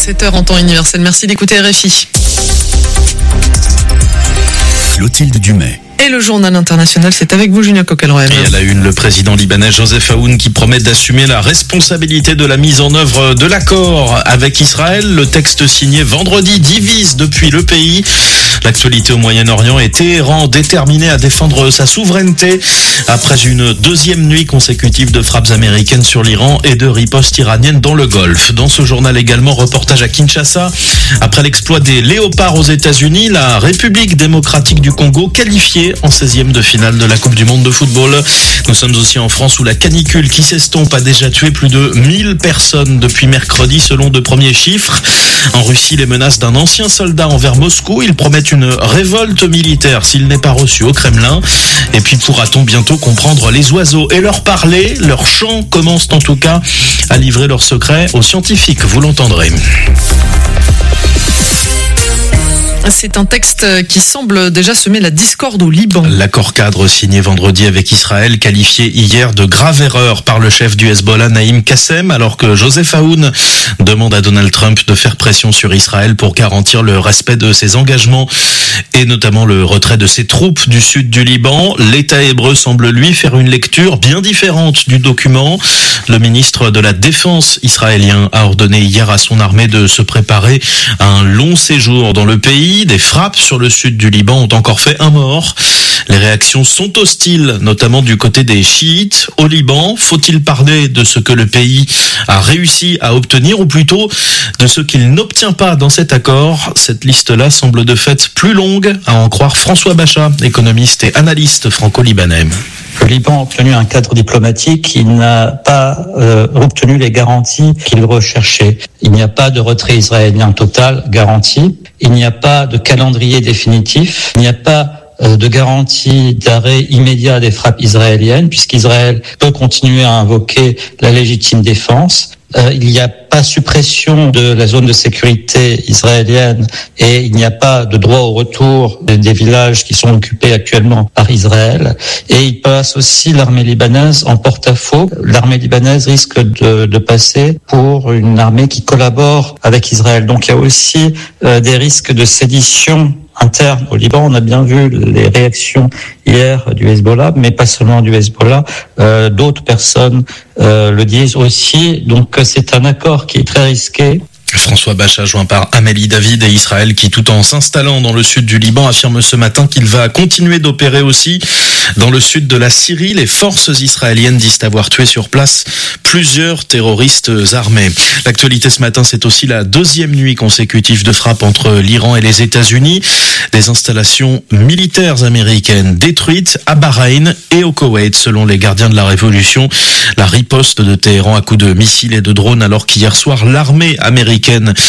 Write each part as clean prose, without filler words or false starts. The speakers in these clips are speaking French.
7h en temps universel. Merci d'écouter RFI. Clotilde Dumais. Et le journal international, c'est avec vous, Julien Coquelroy. Et à la une, le président libanais Joseph Aoun qui promet d'assumer la responsabilité de la mise en œuvre de l'accord avec Israël. Le texte signé vendredi divise depuis le pays. L'actualité au Moyen-Orient et Téhéran déterminé à défendre sa souveraineté après une deuxième nuit consécutive de frappes américaines sur l'Iran et de ripostes iraniennes dans le Golfe. Dans ce journal également, reportage à Kinshasa. Après l'exploit des léopards aux États-Unis, la République démocratique du Congo qualifiée en 16e de finale de la Coupe du Monde de football. Nous sommes aussi en France où la canicule qui s'estompe a déjà tué plus de 1000 personnes depuis mercredi selon de premiers chiffres. En Russie, les menaces d'un ancien soldat envers Moscou. Il promet une révolte militaire s'il n'est pas reçu au Kremlin. Et puis pourra-t-on bientôt comprendre les oiseaux et leur parler? Leurs chants commencent en tout cas à livrer leurs secrets aux scientifiques, vous l'entendrez. C'est un texte qui semble déjà semer la discorde au Liban. L'accord cadre signé vendredi avec Israël, qualifié hier de grave erreur par le chef du Hezbollah, Naïm Kassem, alors que Joseph Aoun demande à Donald Trump de faire pression sur Israël pour garantir le respect de ses engagements et notamment le retrait de ses troupes du sud du Liban. L'État hébreu semble lui faire une lecture bien différente du document. Le ministre de la Défense israélien a ordonné hier à son armée de se préparer à un long séjour dans le pays. Des frappes sur le sud du Liban ont encore fait un mort. Les réactions sont hostiles, notamment du côté des chiites. Au Liban, faut-il parler de ce que le pays a réussi à obtenir ou plutôt de ce qu'il n'obtient pas dans cet accord? Cette liste-là semble de fait plus longue, à en croire François Bachat, économiste et analyste franco-libanais. Le Liban a obtenu un cadre diplomatique, il n'a pas obtenu les garanties qu'il recherchait. Il n'y a pas de retrait israélien total garanti, il n'y a pas de calendrier définitif, il n'y a pas de garantie d'arrêt immédiat des frappes israéliennes, puisqu'Israël peut continuer à invoquer la légitime défense. Il n'y a pas suppression de la zone de sécurité israélienne et il n'y a pas de droit au retour des villages qui sont occupés actuellement par Israël. Et il passe aussi l'armée libanaise en porte-à-faux. L'armée libanaise risque de passer pour une armée qui collabore avec Israël. Donc il y a aussi des risques de sédition interne au Liban. On a bien vu les réactions hier du Hezbollah, mais pas seulement du Hezbollah. D'autres personnes le disent aussi. Donc c'est un accord qui est très risqué. François Bachat, joint par Amélie David et Israël qui, tout en s'installant dans le sud du Liban, affirme ce matin qu'il va continuer d'opérer aussi dans le sud de la Syrie. Les forces israéliennes disent avoir tué sur place plusieurs terroristes armés. L'actualité ce matin, c'est aussi la deuxième nuit consécutive de frappe entre l'Iran et les États-Unis. Des installations militaires américaines détruites à Bahreïn et au Koweït, selon les gardiens de la Révolution. La riposte de Téhéran à coups de missiles et de drones, alors qu'hier soir, l'armée américaine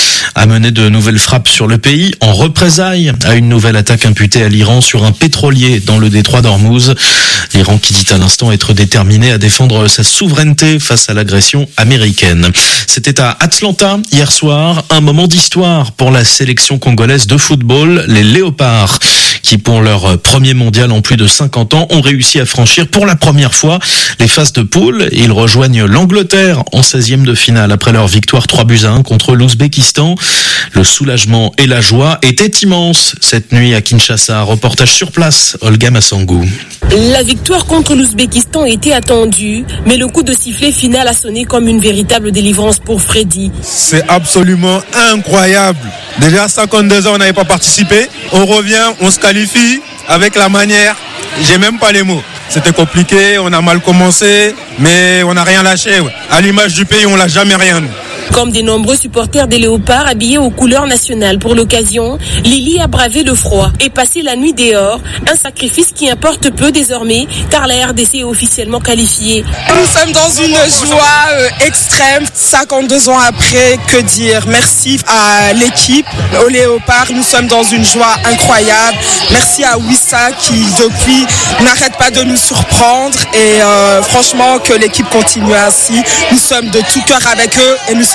a mené de nouvelles frappes sur le pays en représailles à une nouvelle attaque imputée à l'Iran sur un pétrolier dans le détroit d'Ormuz. L'Iran qui dit à l'instant être déterminé à défendre sa souveraineté face à l'agression américaine. C'était à Atlanta hier soir, un moment d'histoire pour la sélection congolaise de football, les Léopards, qui pour leur premier mondial en plus de 50 ans ont réussi à franchir pour la première fois les phases de poule. Ils rejoignent l'Angleterre en 16e de finale après leur victoire 3-1 contre l'Ouzbékistan. Le soulagement et la joie étaient immenses cette nuit à Kinshasa. Reportage sur place, Olga Massangou. La victoire contre l'Ouzbékistan était attendue, mais le coup de sifflet final a sonné comme une véritable délivrance pour Freddy. C'est absolument incroyable. Déjà 52 ans, on n'avait pas participé. On revient, on se qualifie avec la manière. J'ai même pas les mots. C'était compliqué, on a mal commencé, mais on n'a rien lâché. À l'image du pays, on lâche jamais rien. Comme des nombreux supporters des Léopards habillés aux couleurs nationales pour l'occasion, Lily a bravé le froid et passé la nuit dehors, un sacrifice qui importe peu désormais car la RDC est officiellement qualifiée. Nous sommes dans une joie extrême, 52 ans après, que dire? Merci à l'équipe, aux Léopards, nous sommes dans une joie incroyable. Merci à Wissa qui depuis n'arrête pas de nous surprendre et franchement que l'équipe continue ainsi. Nous sommes de tout cœur avec eux et nous sommes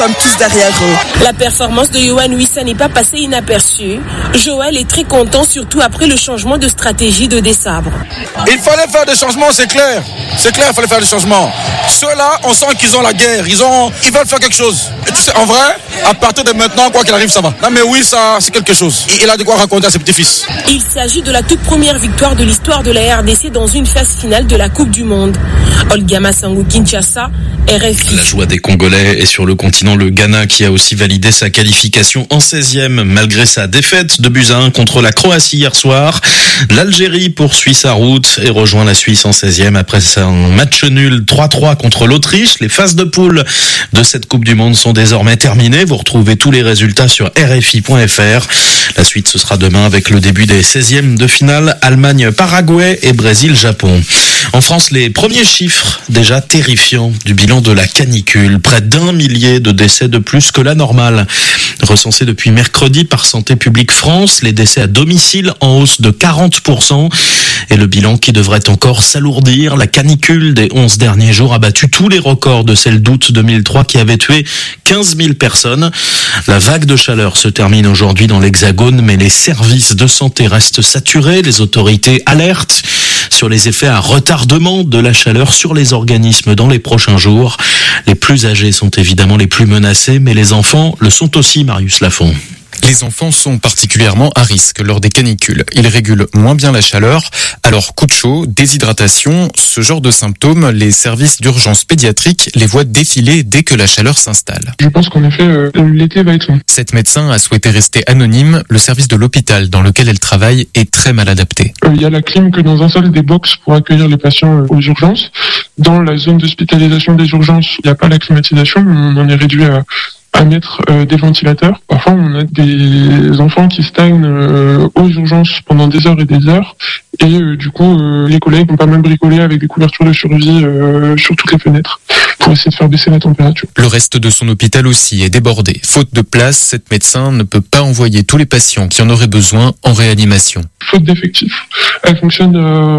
sommes tous derrière eux. La performance de Yohann Wissa n'est pas passée inaperçue. Joël est très content, surtout après le changement de stratégie de Desabre. Il fallait faire des changements, c'est clair. C'est clair, il fallait faire des changements. Ceux-là, on sent qu'ils ont la guerre. Ils veulent faire quelque chose. Et tu sais, en vrai, à partir de maintenant, quoi qu'il arrive, ça va. Non mais oui, ça, c'est quelque chose. Il a de quoi raconter à ses petits-fils. Il s'agit de la toute première victoire de l'histoire de la RDC dans une phase finale de la Coupe du Monde. Olga Massango, Kinshasa, RFI. La joie des Congolais est sur le continent, le Ghana qui a aussi validé sa qualification en 16e malgré sa défaite de 2-1 contre la Croatie hier soir. L'Algérie poursuit sa route et rejoint la Suisse en 16e après un match nul 3-3 contre l'Autriche. Les phases de poule de cette Coupe du Monde sont désormais terminées. Vous retrouvez tous les résultats sur RFI.fr. La suite, ce sera demain avec le début des 16e de finale, Allemagne-Paraguay et Brésil-Japon. En France, les premiers chiffres déjà terrifiants du bilan de la canicule. Près d'1 millier de décès de plus que la normale. Recensés depuis mercredi par Santé publique France, les décès à domicile en hausse de 40%. Et le bilan qui devrait encore s'alourdir. La canicule des 11 derniers jours a battu tous les records de celle d'août 2003 qui avait tué 15 000 personnes. La vague de chaleur se termine aujourd'hui dans l'Hexagone, mais les services de santé restent saturés. Les autorités alertent sur les effets à retardement de la chaleur sur les organismes dans les prochains jours. Les plus âgés sont évidemment les plus menacés, mais les enfants le sont aussi, Marius Lafont. Les enfants sont particulièrement à risque lors des canicules. Ils régulent moins bien la chaleur. Alors, coup de chaud, déshydratation, ce genre de symptômes, les services d'urgence pédiatrique les voient défiler dès que la chaleur s'installe. Je pense qu'en effet, l'été va être long. Cette médecin a souhaité rester anonyme. Le service de l'hôpital dans lequel elle travaille est très mal adapté. Il y a la clim que dans un seul des box pour accueillir les patients aux urgences. Dans la zone d'hospitalisation des urgences, il n'y a pas la climatisation. On en est réduit à mettre des ventilateurs. Parfois, on a des enfants qui stagnent aux urgences pendant des heures et des heures. Et du coup, les collègues ont pas mal bricolé avec des couvertures de survie sur toutes les fenêtres pour essayer de faire baisser la température. Le reste de son hôpital aussi est débordé. Faute de place, cette médecin ne peut pas envoyer tous les patients qui en auraient besoin en réanimation. Faute d'effectifs. Elle fonctionne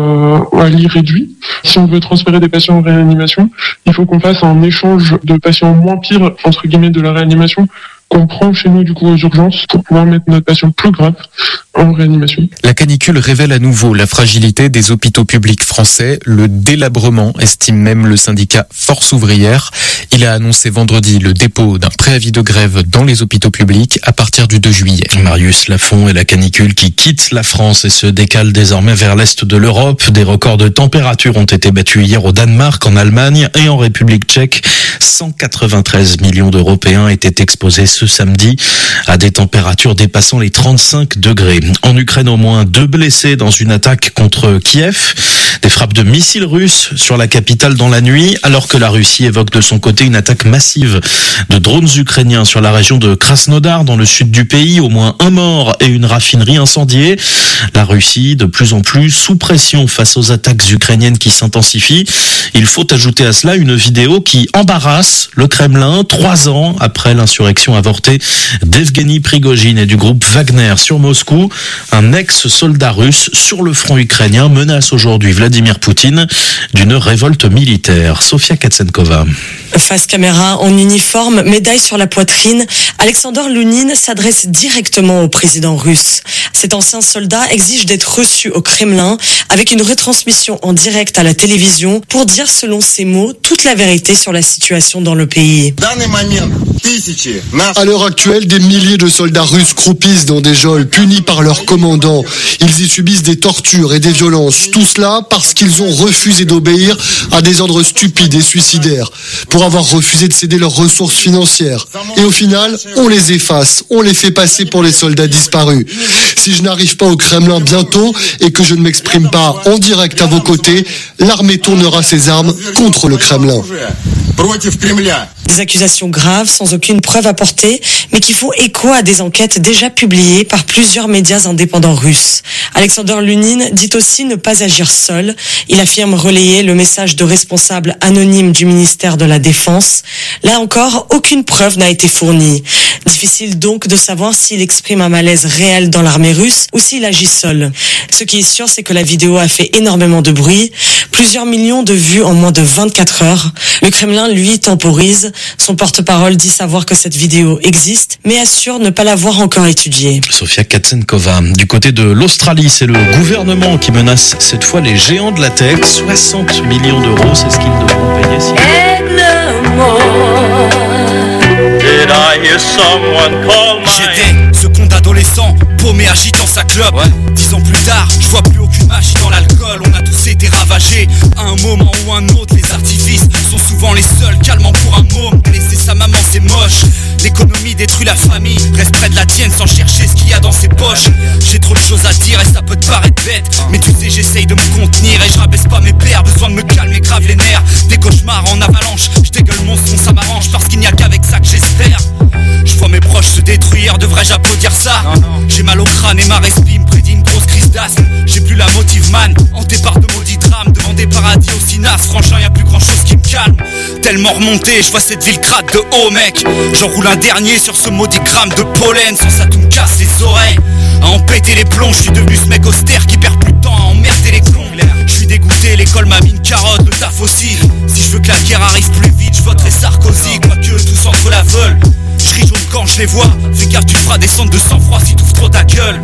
à lit réduit. Si on veut transférer des patients en réanimation, il faut qu'on fasse un échange de patients moins pires, entre guillemets, de la réanimation, qu'on prend chez nous du coup aux urgences pour pouvoir mettre notre patient plus grave en réanimation. La canicule révèle à nouveau la fragilité des hôpitaux publics français, le délabrement, estime même le syndicat Force ouvrière. Il a annoncé vendredi le dépôt d'un préavis de grève dans les hôpitaux publics à partir du 2 juillet. Marius Lafont et la canicule qui quitte la France et se décale désormais vers l'est de l'Europe. Des records de température ont été battus hier au Danemark, en Allemagne et en République tchèque. 193 millions d'Européens étaient exposés ce samedi à des températures dépassant les 35 degrés. En Ukraine, au moins 2 blessés dans une attaque contre Kiev. Des frappes de missiles russes sur la capitale dans la nuit, alors que la Russie évoque de son côté une attaque massive de drones ukrainiens sur la région de Krasnodar, dans le sud du pays. Au moins 1 mort et une raffinerie incendiée. La Russie, de plus en plus sous pression face aux attaques ukrainiennes qui s'intensifient. Il faut ajouter à cela une vidéo qui embarrasse le Kremlin 3 ans après l'insurrection avortée d'Evgeny Prigojine et du groupe Wagner sur Moscou. Un ex-soldat russe sur le front ukrainien menace aujourd'hui Vladimir Poutine d'une révolte militaire. Sofia Katsenkova. Face caméra, en uniforme, médaille sur la poitrine, Alexander Lounine s'adresse directement au président russe. Cet ancien soldat exige d'être reçu au Kremlin avec une retransmission en direct à la télévision pour dire, selon ses mots, toute la vérité sur la situation dans le pays. À l'heure actuelle, des milliers de soldats russes croupissent dans des geôles punis par leurs commandants. Ils y subissent des tortures et des violences. Tout cela parce qu'ils ont refusé d'obéir à des ordres stupides et suicidaires, pour avoir refusé de céder leurs ressources financières. Et au final, on les efface, on les fait passer pour les soldats disparus. Si je n'arrive pas au Kremlin bientôt et que je ne m'exprime pas en direct à vos côtés, l'armée tournera ses armes contre le Kremlin. Des accusations graves, sans aucune preuve apportée, mais qui font écho à des enquêtes déjà publiées par plusieurs médias indépendants russes. Alexander Lounine dit aussi ne pas agir seul. Il affirme relayer le message de responsables anonymes du ministère de la Défense. Là encore, aucune preuve n'a été fournie. Difficile donc de savoir s'il exprime un malaise réel dans l'armée russe ou s'il agit seul. Ce qui est sûr, c'est que la vidéo a fait énormément de bruit, plusieurs millions de vues en moins de 24 heures. Le Kremlin, lui, temporise. Son porte-parole dit savoir que cette vidéo existe, mais assure ne pas l'avoir encore étudiée. Sofia Katsenkova. Du côté de l'Australie, c'est le gouvernement qui menace cette fois les géants de la tech. 60 millions d'euros, c'est ce qu'ils devront payer si... J'étais ce con d'adolescent, paumé agitant sa clope. 10 ans plus tard, je vois plus aucune magie dans l'alcool. On a tous été ravagés à un moment ou un autre. Les artifices sont souvent les seuls calmants pour un môme. Laisser sa maman c'est moche. L'économie détruit la famille. Reste près de la tienne sans chercher ce qu'il y a dans ses poches. J'ai trop de choses à dire et ça peut te paraître bête, mais tu sais j'essaye de me contenir et je rabaisse pas mes pères. Besoin de me calmer grave les nerfs. Des cauchemars en avalanche. Je dégueule mon son, ça m'arrange parce qu'il n'y a qu'avec ça que j'espère. Je vois mes proches se détruire, devrais-je applaudir ça? J'ai mal au crâne et ma respi me prédit une grosse crise d'asthme. J'ai plus la motive man, hanté par de maudits drames. Devant des paradis au cinas, franchement y'a plus grand chose qui me calme. Tellement remonté, je vois cette ville crade de haut mec. J'enroule un dernier sur ce maudit gramme de pollen. Sans ça tout me casse les oreilles. À en péter les plombs, je suis devenu ce mec austère qui perd plus de temps à emmerder les clombs. Je suis dégoûté, l'école m'a mis une carotte, le taf aussi. Si je veux que la guerre arrive plus vite, je voterai Sarkozy. Quoique tous entre la veulent. Je ris jaune quand je les vois. Fais gaffe, tu feras descendre de sang-froid si t'ouvres trop ta gueule.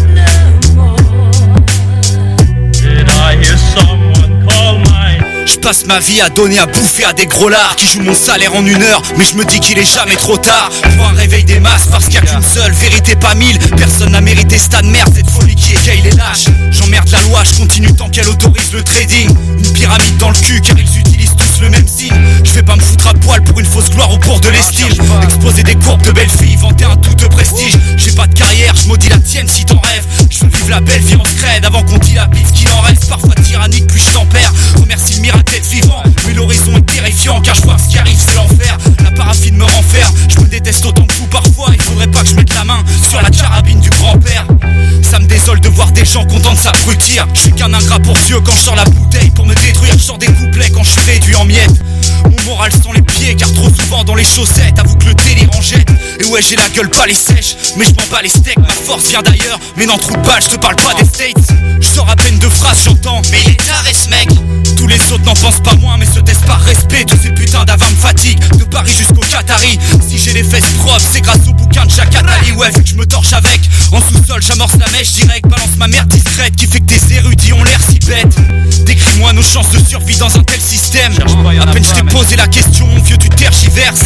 Je passe ma vie à donner à bouffer à des gros lards qui jouent mon salaire en 1 heure. Mais je me dis qu'il est jamais trop tard pour un réveil des masses, parce qu'il y a qu'une seule vérité, pas 1000. Personne n'a mérité ce tas de merde, cette folie qui égaye les lâches. J'emmerde la loi, je continue tant qu'elle autorise le trading. Une pyramide dans le cul car ils utilisent tous le même signe. Je vais pas me foutre à poil pour une fausse gloire au bord de l'estime. Exposer des courbes de belles filles, vanter un tout de prestige. J'ai pas de carrière, je maudis la tienne si t'en rêves. Je veux vivre la belle vie en scred avant qu'on dilapide ce qu'il en reste. Parfois tyrannique puis je t'en perds. Remercie le miracle d'être vivant, mais l'horizon est terrifiant car je vois que ce qui arrive c'est l'enfer. La paraffine me renferme, je me déteste autant que vous parfois. Il faudrait pas que je mette la main sur la carabine du grand-père. Ça me désole de voir des gens contents de s'abrutir. Je suis qu'un ingrat pour Dieu quand je sors la bouteille pour me détruire. Je sors des couplets quand je suis réduit en miettes. Mon moral sent les pieds car trop souvent dans les chaussettes. Avoue que le délire en jette. Et ouais j'ai la gueule pas les sèches, mais je m'en bats les steaks. Ma force vient d'ailleurs, mais n'en trouve pas, je te parle pas des States. Je sors à peine de phrases, j'entends mais il est taré ce mec. Tous les autres n'en pensent pas moins mais se taisent par respect. Tous ces putains d'avants me fatiguent, de Paris jusqu'au Qatari. Si j'ai les fesses propres c'est grâce au bouquin de Jacques Attali. Ouais vu que je me torche avec, en sous-sol j'amorce la mèche direct. Balance ma mère discrète qui fait que tes érudits ont l'air si bêtes. Décris-moi nos chances de survie dans un tel système. À peine je t'ai posé la question mon vieux tu tergiverses.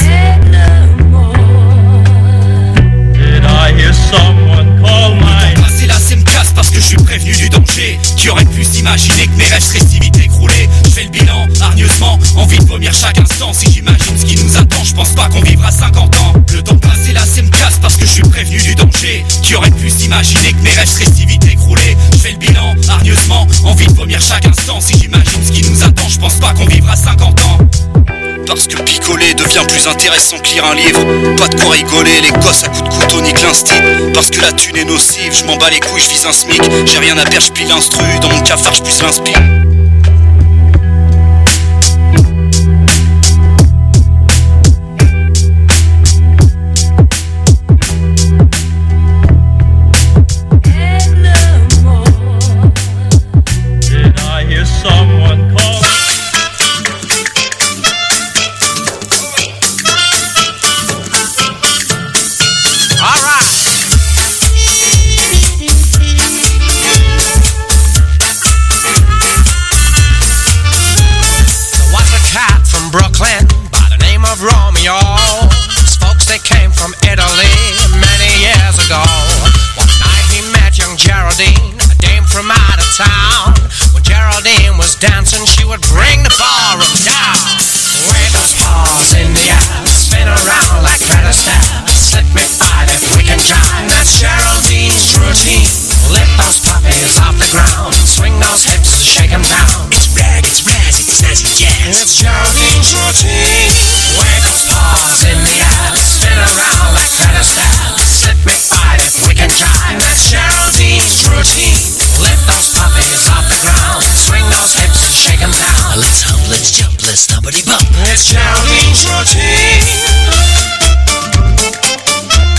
Passer là c'est me casse parce que je suis prévenu du danger. Qui aurait pu s'imaginer que mes rêves seraient si vite écroulés. Je fais le bilan hargneusement, envie de vomir chaque instant. Si j'imagine ce qui nous attend, je pense pas qu'on vivra 50 ans. Le temps passé là c'est me casse parce que je suis prévenu du danger. Qui aurait pu s'imaginer que mes rêves seraient si vite écroulés. Je fais le bilan hargneusement, envie de vomir chaque instant. Si j'imagine ce qui nous attend, je pense pas qu'on vivra 50 ans. Parce que picoler devient plus intéressant que lire un livre. Pas de quoi rigoler, les gosses à coups de couteau niquent l'instinct. Parce que la thune est nocive, je m'en bats les couilles, je vise un SMIC. J'ai rien à perdre, je plie l'instru, dans mon cafard je puisse l'inspire. Dancing, she would bring the ballroom down. Wave those paws in the air, spin around like feather stairs. Let me fight if we can jive. That's Geraldine's routine. Lift those puppies off the ground, swing those hips, shake them down. It's rag, it's razzy, it's nasty jazz. It's Geraldine's routine. Wave those paws in the air, spin around like feather stairs. Let me fight if we can jive. That's Geraldine's routine. Lift those puppies off the ground, swing those hips and shake them down. Let's hop, let's jump, let's nubbity bump. It's Geraldine's routine.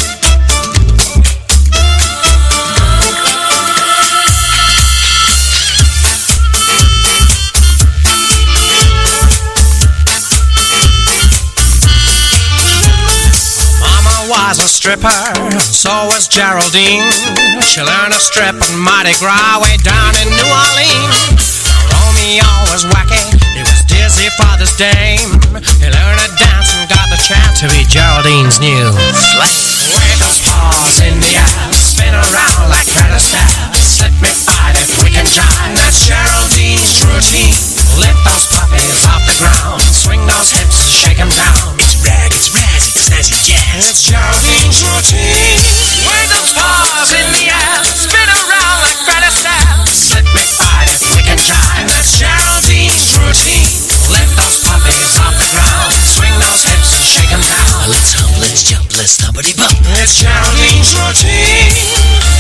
stripper, so was Geraldine. She learned to strip at Mardi Gras way down in New Orleans. Romeo was wacky, he was dizzy for this dame. He learned to dance and got the chance to be Geraldine's new flame. Wave those paws in the air, spin around like feather stairs. Let me fight if we can jive, that's Geraldine's routine. Lift those puppies off the ground, swing those hips, shake them down. It's rag, it's razz, it's snazzy jazz. It's Geraldine's routine. Wave those paws in the air, spin around like feather stairs. Let me fight if we can jive, that's Geraldine's routine. Lift those puppies off the ground, swing those hips, shake them down. Let's hump, let's jump, let's stumpity bump. It's Geraldine's routine.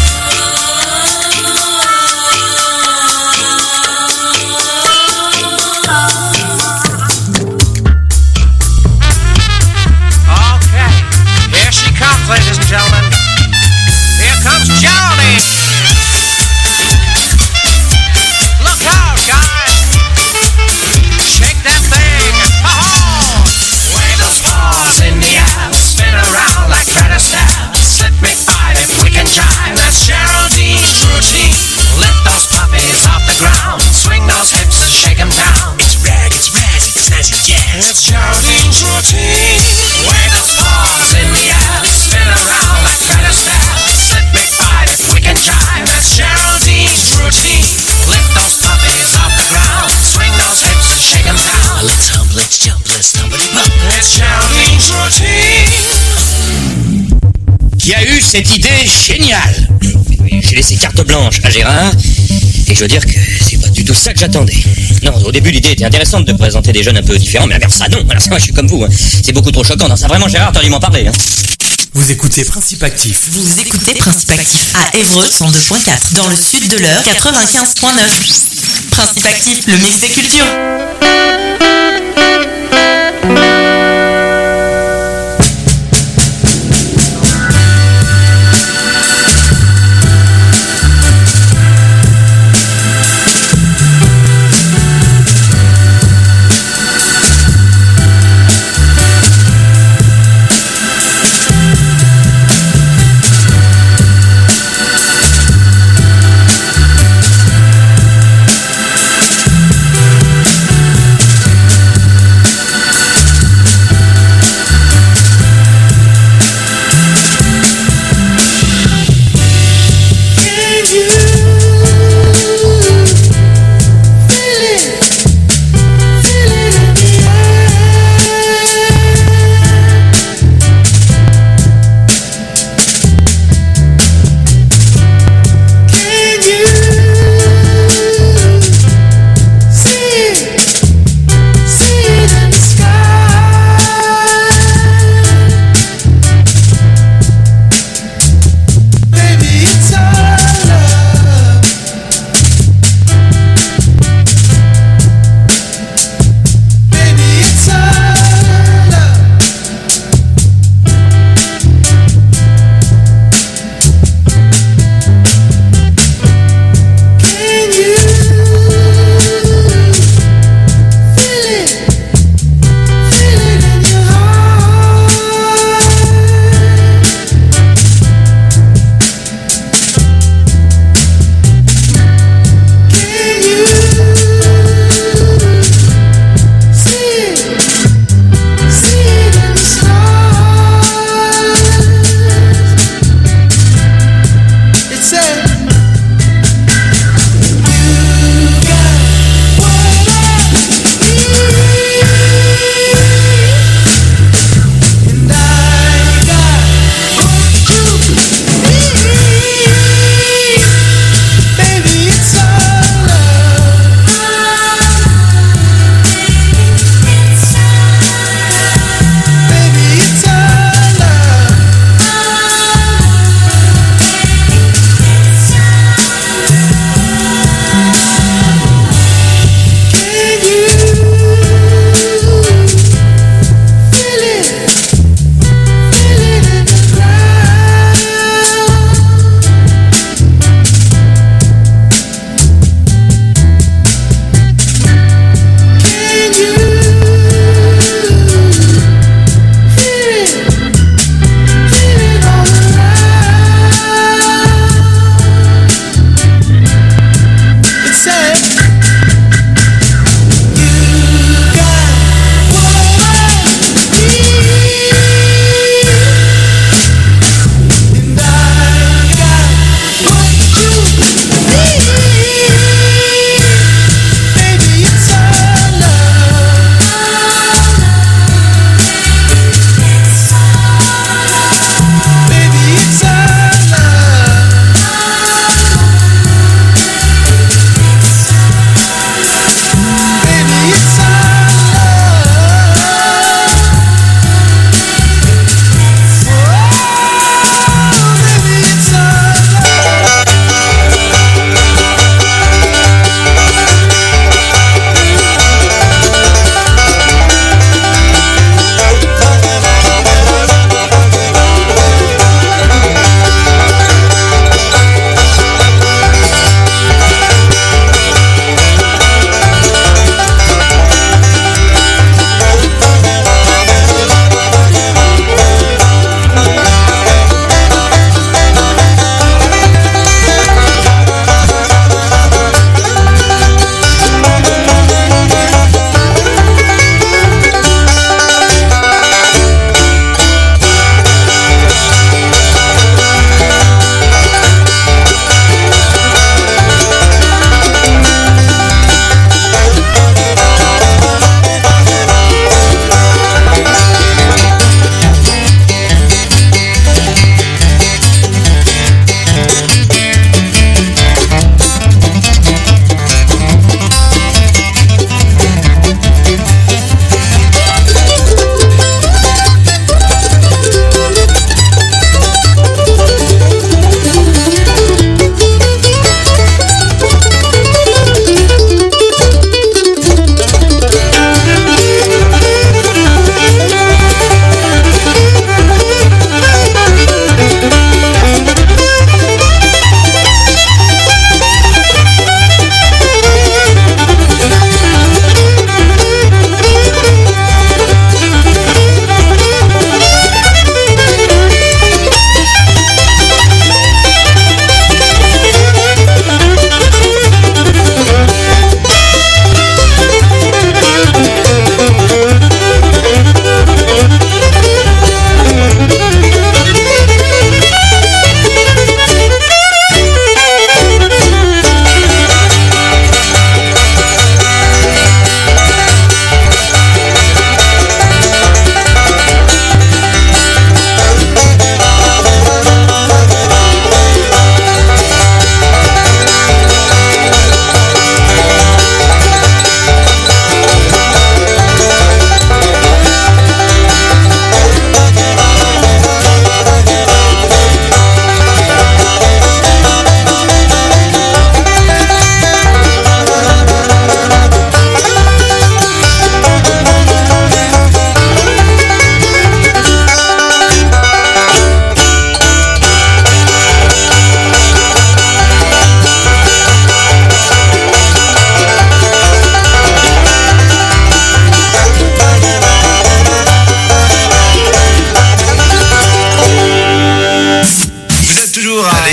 Ladies and gentlemen, here comes Geraldine. Look out, guys. Shake that thing. Oh! Wave those paws in the air, spin around like feather stairs. Let me fight if we can jive, that's Geraldine's routine. Lift those puppies off the ground, swing those hips and shake them down. It's rag, it's razz, it's snazzy jazz. It's Geraldine's routine. Wave those paws in the air, spin around like feather stairs. Let me fight if we can jive, that's Geraldine's routine. Lift those puppies off the ground, swing those hips and shake them down. Let's hump, let's jump, let's stumpity bump. It's Geraldine's routine. Qui a eu cette idée géniale? J'ai laissé carte blanche à Gérard, et je dois dire que c'est pas du tout ça que j'attendais. Non, au début l'idée était intéressante de présenter des jeunes un peu différents, mais à faire ça non, alors moi je suis comme vous, hein. C'est beaucoup trop choquant, non ça vraiment Gérard, t'as dû m'en parler. Hein. Vous écoutez Principe Actif. Vous écoutez Principe Actif à Évreux 102.4, dans le sud de l'Eure 95.9. Principe Actif, le mix des cultures.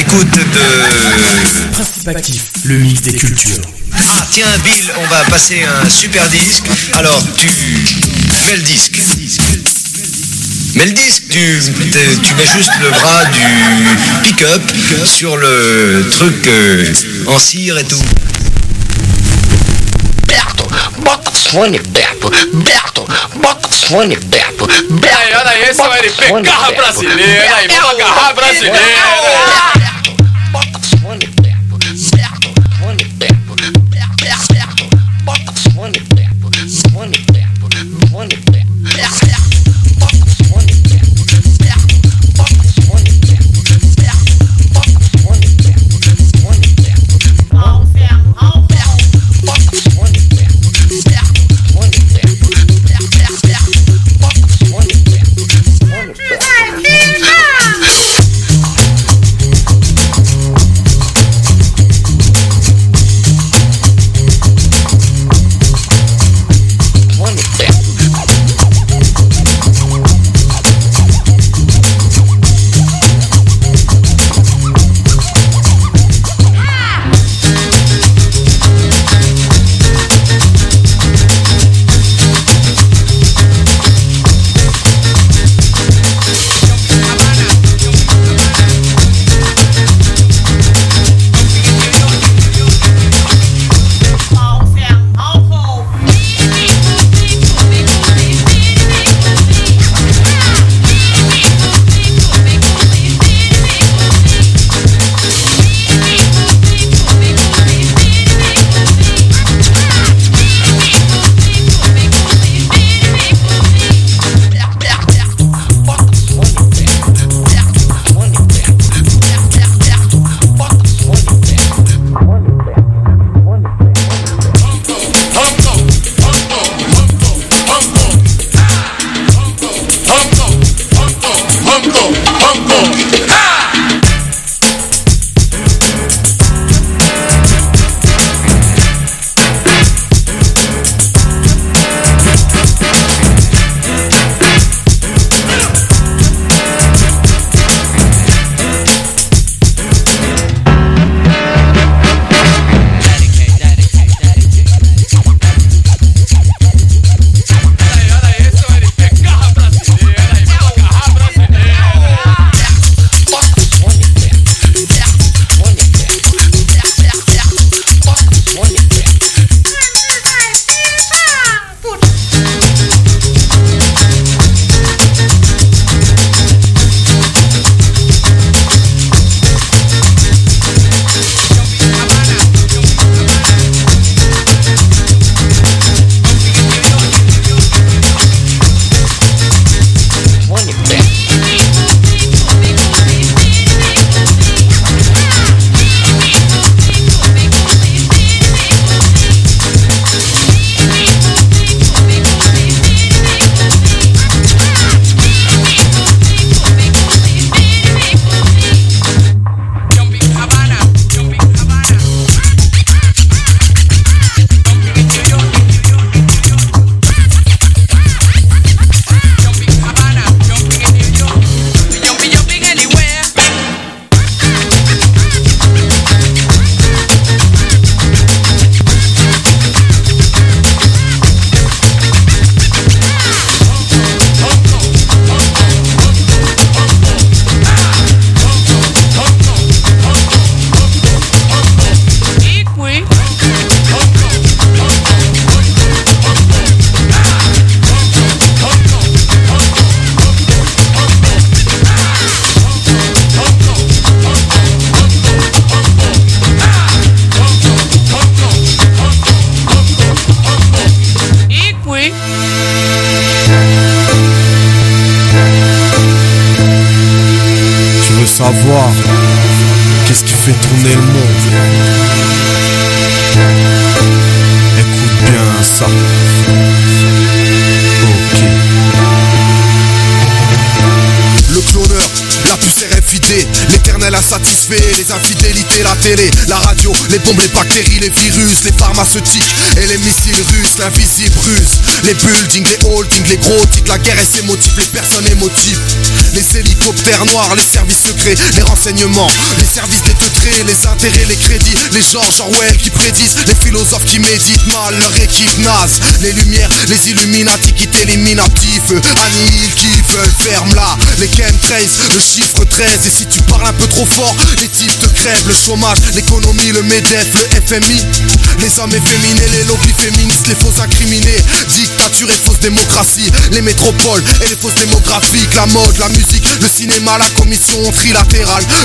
l'écoute de... Principe actif, le mix des cultures. Ah tiens Bill, on va passer un super disque. Alors tu mets le disque. Mais le disque, tu mets juste le bras du pick-up sur le truc en cire et tout. Berto, bota fone, Berto. Berto, bota fone, Berto. Aí, olha aí, esse vai de pegarra brasileira. Aí, vamos agarrar brasileira. Bota fone, Berto. Berto, fone, Berto. Berto, bota fone, Berto. Fone, Berto. Fone, Berto. savoir qu'est-ce qui fait tourner le monde. Écoute bien ça. Ok. Le cloneur, la puce RFID, l'éternel a satisfait. faits, les infidélités, la télé, la radio, les bombes, les bactéries, les virus, les pharmaceutiques et les missiles russes, l'invisible russe, les buildings, les holdings, les gros titres, la guerre et ses motifs, les personnes émotives, les hélicoptères noirs, les services secrets, les renseignements, les services des teutrés, les intérêts, les crédits, les George Orwell qui prédisent, les philosophes qui méditent mal, leur équipe naze, les lumières, les Illuminati qui t'éliminatifs, annihilent qui veulent, ferme là, les chemtrails, le chiffre 13, et si tu parles un peu trop fort, les types te crèvent, le chômage, l'économie, le MEDEF, le FMI, les hommes efféminés, les lobbies féministes, les faux incriminés, dictature et fausse démocratie, les métropoles et les fausses démographiques, la mode, la musique, le cinéma, la commission trilatérale,